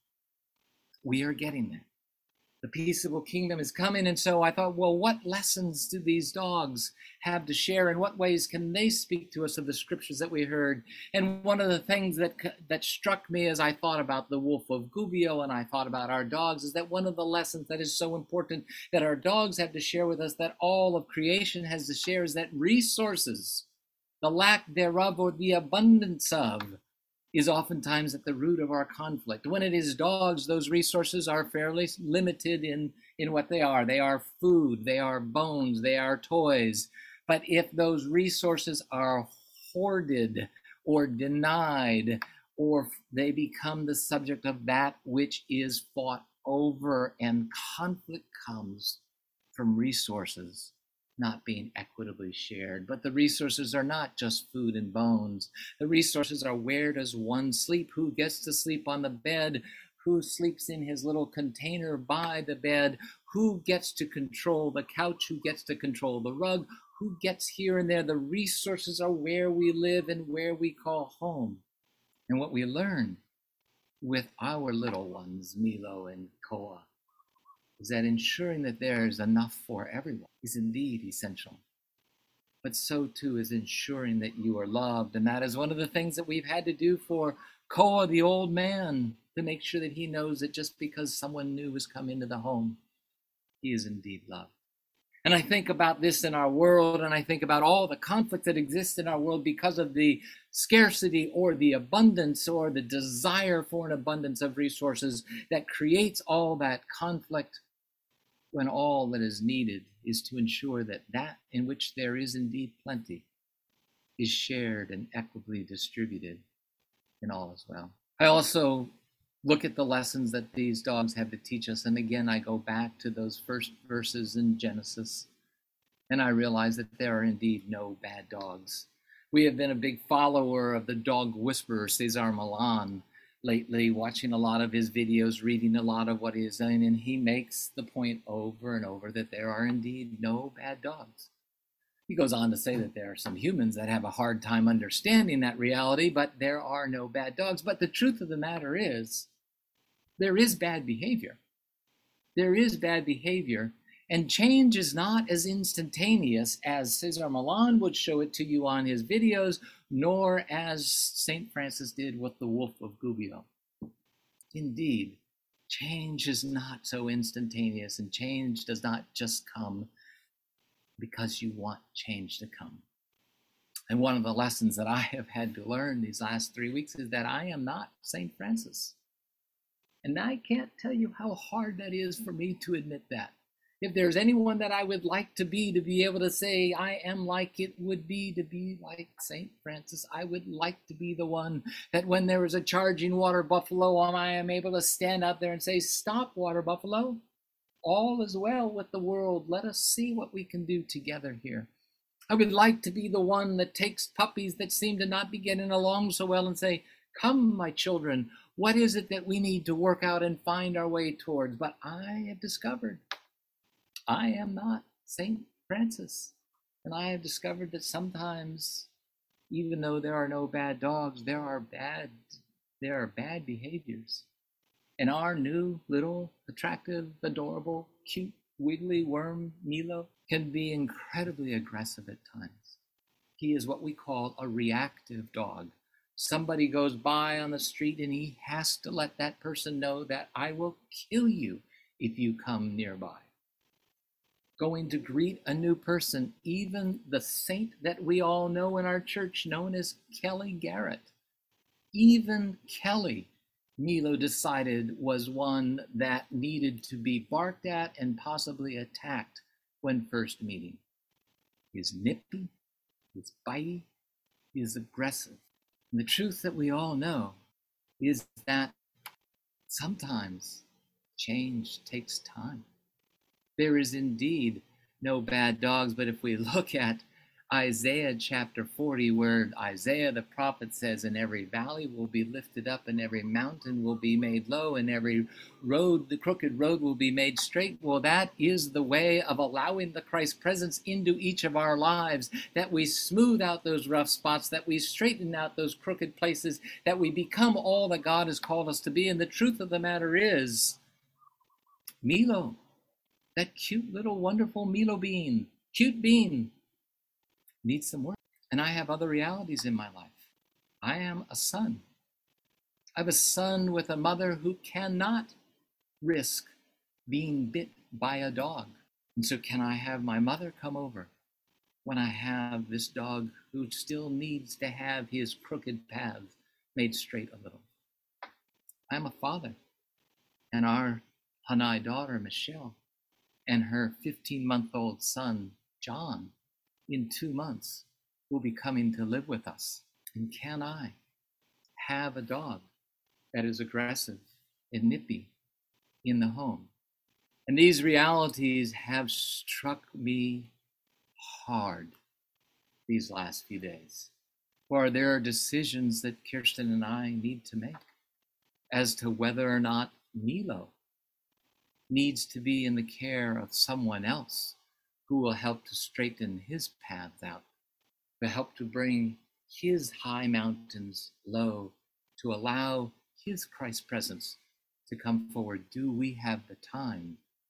We are getting there. The peaceable kingdom is coming. And so I thought, well, what lessons do these dogs have to share? In what ways can they speak to us of the scriptures that we heard? And one of the things that that struck me as I thought about the wolf of Gubbio and I thought about our dogs is that one of the lessons that is so important that our dogs have to share with us, that all of creation has to share, is that resources, the lack thereof or the abundance of, is oftentimes at the root of our conflict. When it is dogs, those resources are fairly limited in, in what they are. They are food, they are bones, they are toys. But if those resources are hoarded or denied, or they become the subject of that which is fought over, and conflict comes from resources not being equitably shared. But the resources are not just food and bones. The resources are, where does one sleep? Who gets to sleep on the bed? Who sleeps in his little container by the bed? Who gets to control the couch? Who gets to control the rug? Who gets here and there? The resources are where we live and where we call home. And what we learn with our little ones, Milo and Koa, is that ensuring that there is enough for everyone is indeed essential. But so too is ensuring that you are loved. And that is one of the things that we've had to do for Koa, the old man, to make sure that he knows that just because someone new has come into the home, he is indeed loved. And I think about this in our world, and I think about all the conflict that exists in our world because of the scarcity or the abundance or the desire for an abundance of resources that creates all that conflict, when all that is needed is to ensure that that in which there is indeed plenty is shared and equitably distributed in all as well. I also look at the lessons that these dogs have to teach us. And again, I go back to those first verses in Genesis, and I realize that there are indeed no bad dogs. We have been a big follower of the dog whisperer, Cesar Millan, lately, watching a lot of his videos, reading a lot of what he is saying, and he makes the point over and over that there are indeed no bad dogs. He goes on to say that there are some humans that have a hard time understanding that reality, but there are no bad dogs. But the truth of the matter is, there is bad behavior. There is bad behavior, and change is not as instantaneous as Cesar Millan would show it to you on his videos, nor as Saint Francis did with the Wolf of Gubbio. Indeed, change is not so instantaneous, and change does not just come because you want change to come. And one of the lessons that I have had to learn these last three weeks is that I am not Saint Francis. And I can't tell you how hard that is for me to admit that. If there's anyone that I would like to be, to be able to say I am like, it would be to be like Saint Francis. I would like to be the one that when there is a charging water buffalo, I am able to stand out there and say, stop, water buffalo. All is well with the world. Let us see what we can do together here. I would like to be the one that takes puppies that seem to not be getting along so well and say, come, my children, what is it that we need to work out and find our way towards? But I have discovered I am not Saint Francis. And I have discovered that sometimes, even though there are no bad dogs, there are bad, there are bad behaviors. And our new, little, attractive, adorable, cute, wiggly worm, Milo, can be incredibly aggressive at times. He is what we call a reactive dog. Somebody goes by on the street and he has to let that person know that I will kill you if you come nearby. Going to greet a new person, even the saint that we all know in our church known as Kelly Garrett. Even Kelly, Milo decided, was one that needed to be barked at and possibly attacked when first meeting. He is nippy, he is bitey, he is aggressive. And the truth that we all know is that sometimes change takes time. There is indeed no bad dogs, but if we look at Isaiah chapter forty, where Isaiah the prophet says, and every valley will be lifted up, and every mountain will be made low, and every road, the crooked road, will be made straight. Well, that is the way of allowing the Christ presence into each of our lives, that we smooth out those rough spots, that we straighten out those crooked places, that we become all that God has called us to be. And the truth of the matter is, Milo, that cute little wonderful Milo bean, cute bean, needs some work. And I have other realities in my life. I am a son. I have a son with a mother who cannot risk being bit by a dog. And so can I have my mother come over when I have this dog who still needs to have his crooked paths made straight a little? I'm a father, and our Hanai daughter, Michelle, and her fifteen-month-old son, John, in two months will be coming to live with us. And can I have a dog that is aggressive and nippy in the home? And these realities have struck me hard these last few days. For there are decisions that Kirsten and I need to make as to whether or not Milo needs to be in the care of someone else who will help to straighten his paths out, to help to bring his high mountains low, to allow his Christ presence to come forward. Do we have the time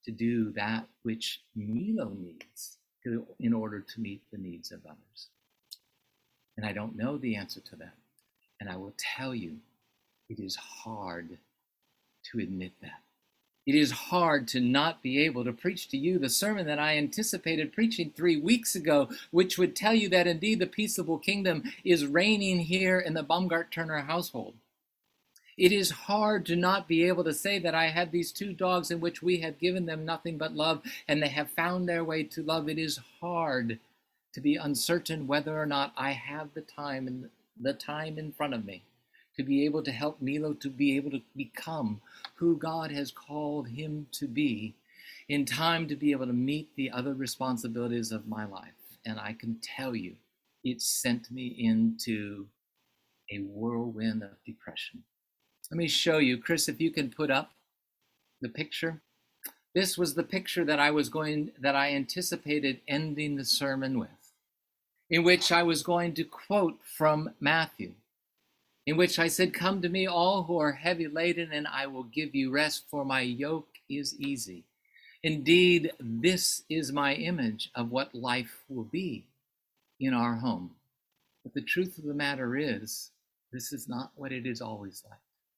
to do that which Milo needs to, in order to meet the needs of others. And I don't know the answer to that. And I will tell you, it is hard to admit that. It is hard to not be able to preach to you the sermon that I anticipated preaching three weeks ago, which would tell you that indeed the peaceable kingdom is reigning here in the Baumgart-Turner household. It is hard to not be able to say that I had these two dogs in which we have given them nothing but love, and they have found their way to love. It is hard to be uncertain whether or not I have the time and the time in front of me to be able to help Milo to be able to become who God has called him to be in time to be able to meet the other responsibilities of my life. And I can tell you, it sent me into a whirlwind of depression. Let me show you, Chris, if you can put up the picture. This was the picture that I was going, that I anticipated ending the sermon with, in which I was going to quote from Matthew, in which I said, "Come to me, all who are heavy laden, and I will give you rest, for my yoke is easy." Indeed, this is my image of what life will be in our home. But the truth of the matter is, this is not what it is always like.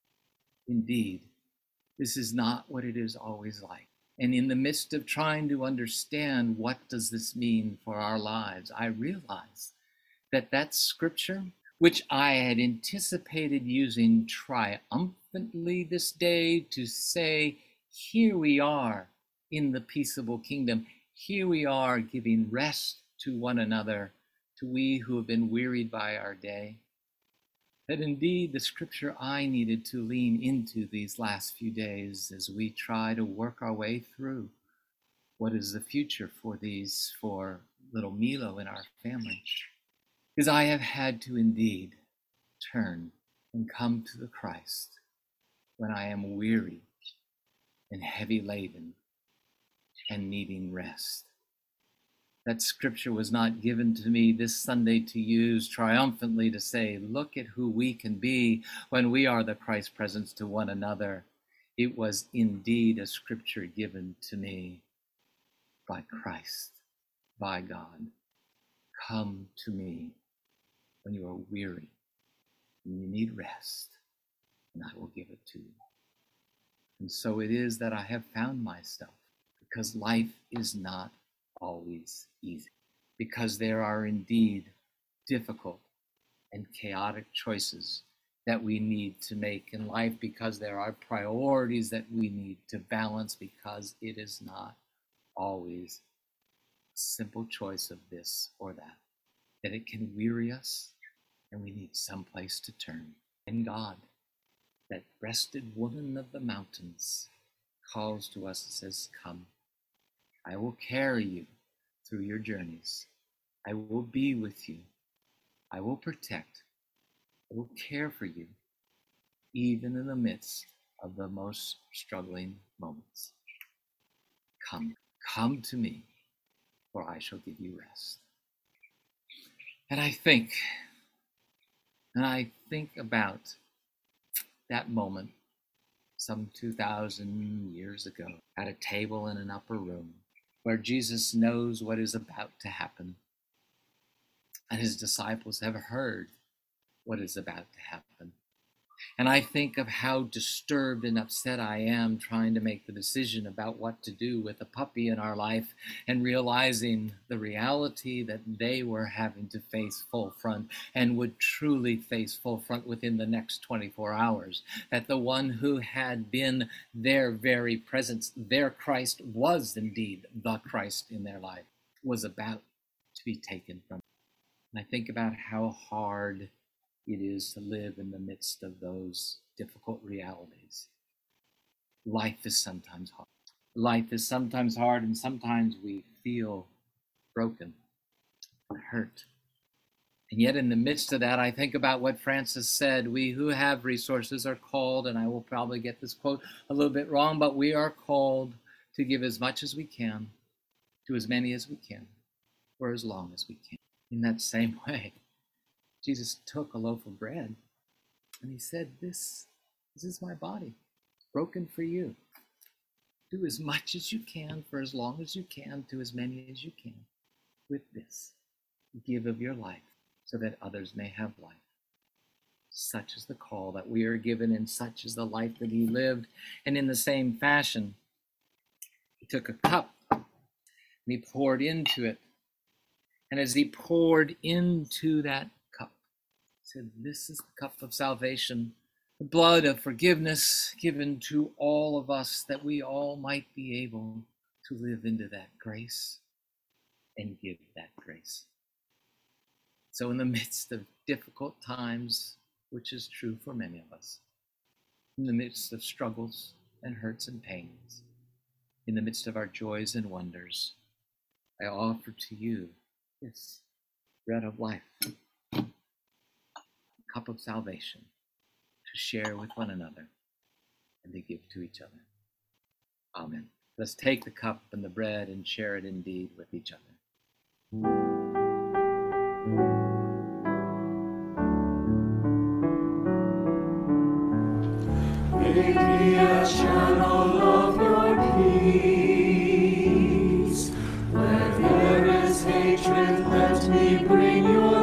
Indeed, this is not what it is always like. And in the midst of trying to understand what does this mean for our lives, I realized that that scripture, which I had anticipated using triumphantly this day to say, here we are in the peaceable kingdom. Here we are giving rest to one another, to we who have been wearied by our day. That indeed the scripture I needed to lean into these last few days as we try to work our way through what is the future for these, for little Milo in our family, is I have had to indeed turn and come to the Christ when I am weary and heavy laden and needing rest. That scripture was not given to me this Sunday to use triumphantly to say, look at who we can be when we are the Christ presence to one another. It was indeed a scripture given to me by Christ, by God. Come to me when you are weary and you need rest, and I will give it to you. And so it is that I have found myself, because life is not always easy, because there are indeed difficult and chaotic choices that we need to make in life, because there are priorities that we need to balance, because it is not always a simple choice of this or that, that it can weary us, and we need some place to turn. And God, that breasted woman of the mountains, calls to us and says, come, I will carry you through your journeys. I will be with you. I will protect. I will care for you, even in the midst of the most struggling moments. Come, come to me, for I shall give you rest. And I think, and I think about that moment some two thousand years ago at a table in an upper room where Jesus knows what is about to happen, and his disciples have heard what is about to happen. And I think of how disturbed and upset I am trying to make the decision about what to do with a puppy in our life, and realizing the reality that they were having to face full front, and would truly face full front within the next twenty-four hours. That the one who had been their very presence, their Christ, was indeed the Christ in their life, was about to be taken from them. And I think about how hard it is to live in the midst of those difficult realities. Life is sometimes hard. Life is sometimes hard, and sometimes we feel broken or hurt. And yet in the midst of that, I think about what Francis said. We who have resources are called, and I will probably get this quote a little bit wrong, but we are called to give as much as we can to as many as we can for as long as we can. In that same way, Jesus took a loaf of bread and he said, this, this is my body, broken for you. Do as much as you can for as long as you can to as many as you can with this. Give of your life so that others may have life. Such is the call that we are given, and such is the life that he lived. And in the same fashion, he took a cup and he poured into it. And as he poured into that cup, he said, this is the cup of salvation, the blood of forgiveness given to all of us, that we all might be able to live into that grace and give that grace. So in the midst of difficult times, which is true for many of us, in the midst of struggles and hurts and pains, in the midst of our joys and wonders, I offer to you this bread of life, cup of salvation, to share with one another and to give to each other. Amen. Let's take the cup and the bread and share it indeed with each other. Make me a channel of your peace. Where there is hatred, let me bring your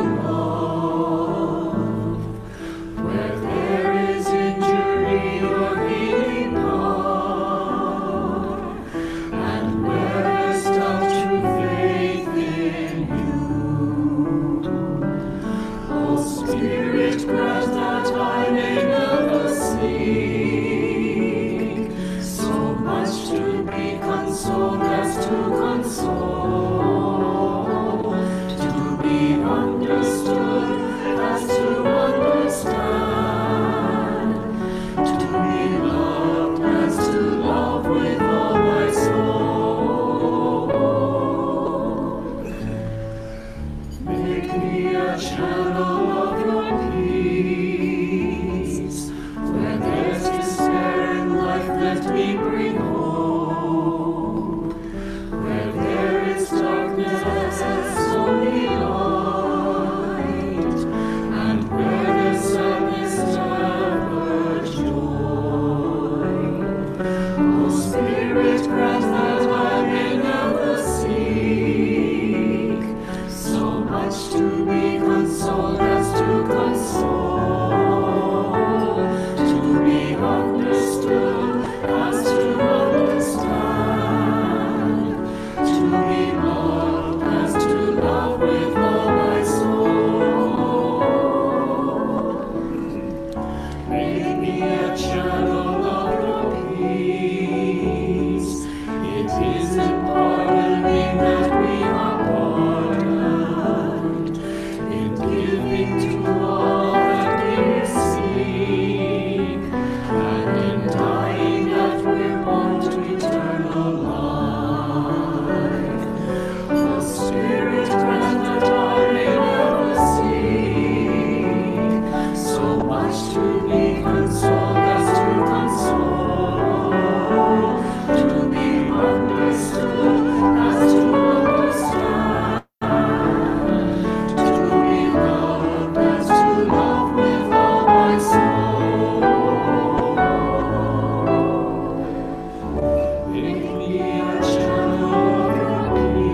love. Where there is injury, your healing power. And where is doubt, true faith in you. O Spirit, grant that I may never see to be consoled as to console, to be understood as to understand, to be loved as to love with all my soul. Make me a channel of your peace. Where there's despair in life, let me bring hope. Only light, and where the sadness never joy. O Spirit, grant that I may never seek so much to be consoled as to console, to be understood as to understand, to be loved as to love with all my soul. Make me a channel of your peace. It is in pardoning that we are pardoned, in giving to all that we receive, and in dying that we're born to eternal life. O Spirit, grant that I may never seek so much to be consoled as to console, to be understood as to understand, to be loved as to love with all my soul. Make me a channel of your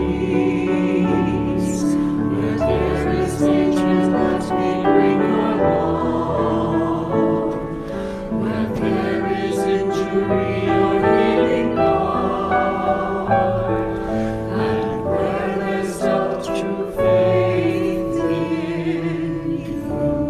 peace. Where there is hatred, let me bring your love. Where there is injury, your healing power. And where there's doubt, true faith in you.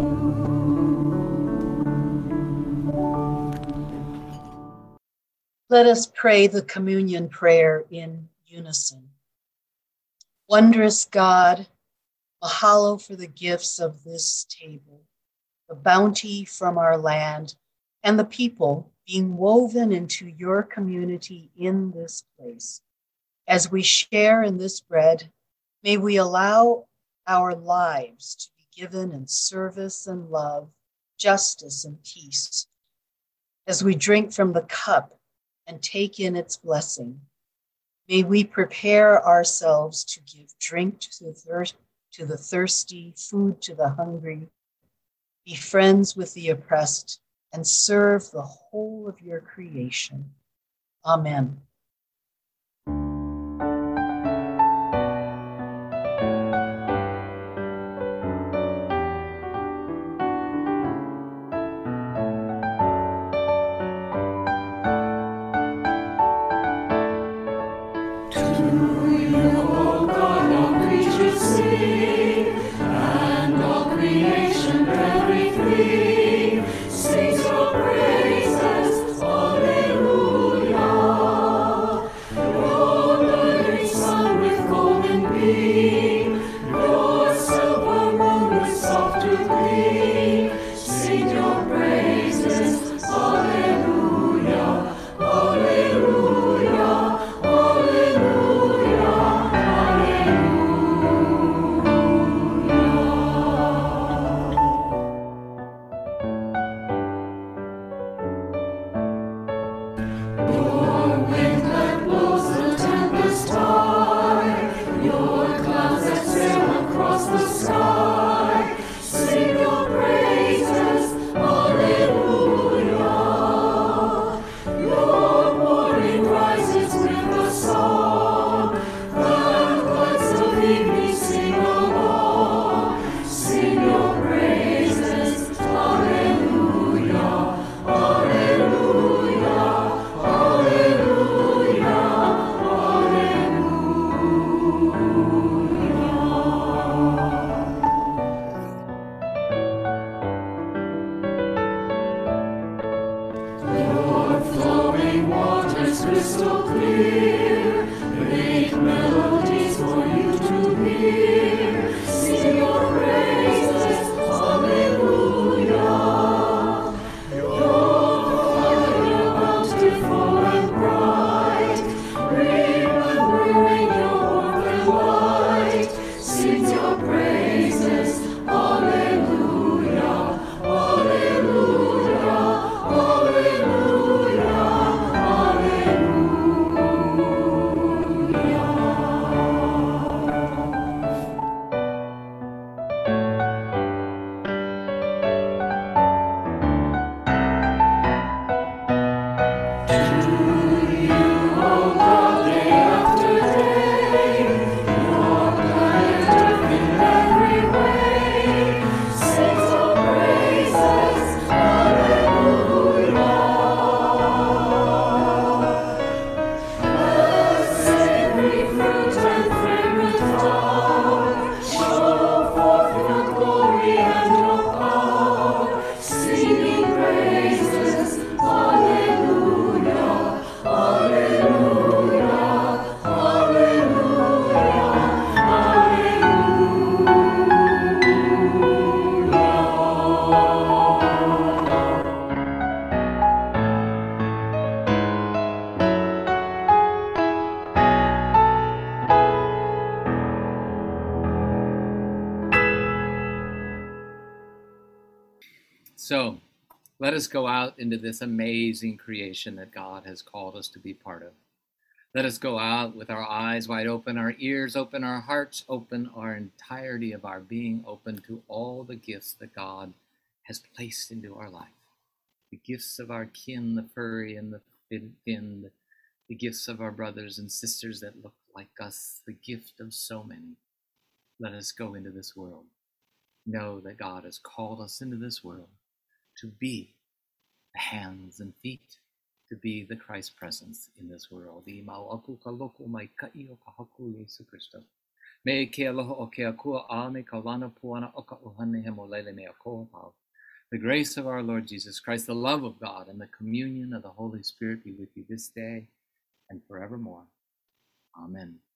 Let us pray the communion prayer in unison. Wondrous God, mahalo for the gifts of this table, the bounty from our land, and the people being woven into your community in this place. As we share in this bread, may we allow our lives to be given in service and love, justice and peace. As we drink from the cup and take in its blessing, may we prepare ourselves to give drink to the, thir- to the thirsty, food to the hungry, be friends with the oppressed, and serve the whole of your creation. Amen. So let us go out into this amazing creation that God has called us to be part of. Let us go out with our eyes wide open, our ears open, our hearts open, our entirety of our being open to all the gifts that God has placed into our life. The gifts of our kin, the furry and the thin, the gifts of our brothers and sisters that look like us, the gift of so many. Let us go into this world. Know that God has called us into this world to be the hands and feet, to be the Christ presence in this world. The grace of our Lord Jesus Christ, the love of God, and the communion of the Holy Spirit be with you this day and forevermore. Amen.